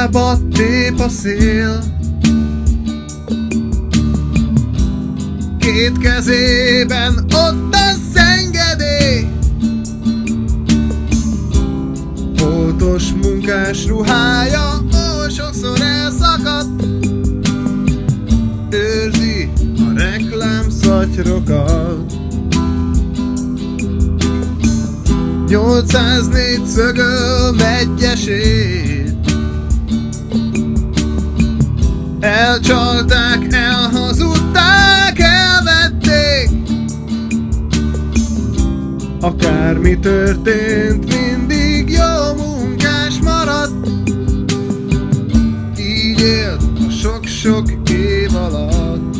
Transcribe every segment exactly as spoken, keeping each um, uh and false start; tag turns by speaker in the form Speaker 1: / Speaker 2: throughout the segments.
Speaker 1: Hiába tép a szél, két kezében ott az engedély. Foltos munkás ruhája oly sokszor elszakadt, őrzi a reklámszatyrokat. nyolcszáznégy szögöl megyesét, elcsalták, elhazudták, elvették. Akármi történt, mindig jó munkás maradt. Így élt a sok-sok év alatt.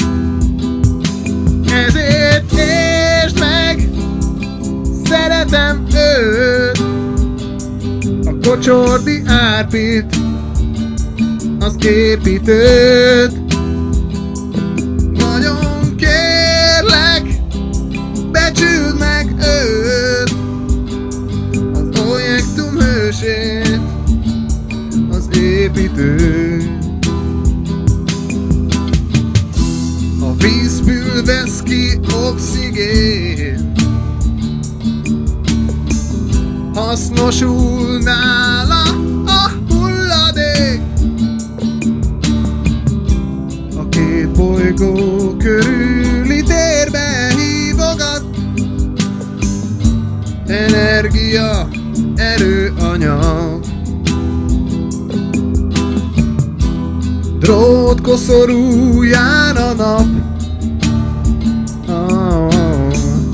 Speaker 1: Ezért értsd meg, szeretem őt, a Kocsordi Árpit, az építőt. Nagyon kérlek, becsüld meg őt, az projektum hősét, az építőt. A vízből vesz ki oxigén, hasznosul nála a hulladék. A két bolygó körüli térbe hívogat, energia, erőanyag. Drótkoszorúján a nap, oh,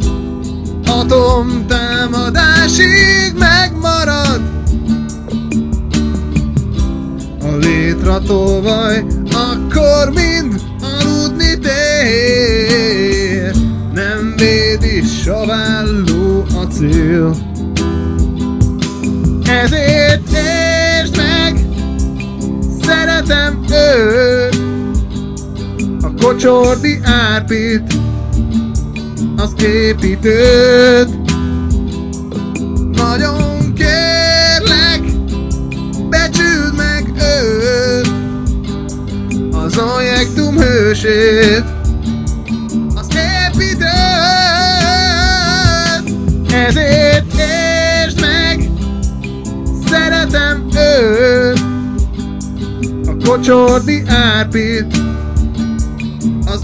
Speaker 1: atomtámadásig megmarad. A létratolvaj akkor mind aludni tér, nem védi saválló acél. Ezért értsd meg, szeretem őt, a Kocsordi Árpit, az építőt. Nagyon kérlek, becsüld meg őt, az projektum hősét, az építőt. Ezért értsd meg, szeretem őt, a Kocsordi Árpit, az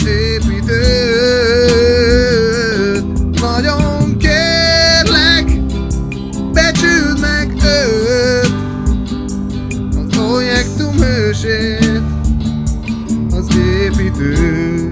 Speaker 1: építőt. Nagyon kérlek, becsüld meg őt, az projektum hősét, az építőt.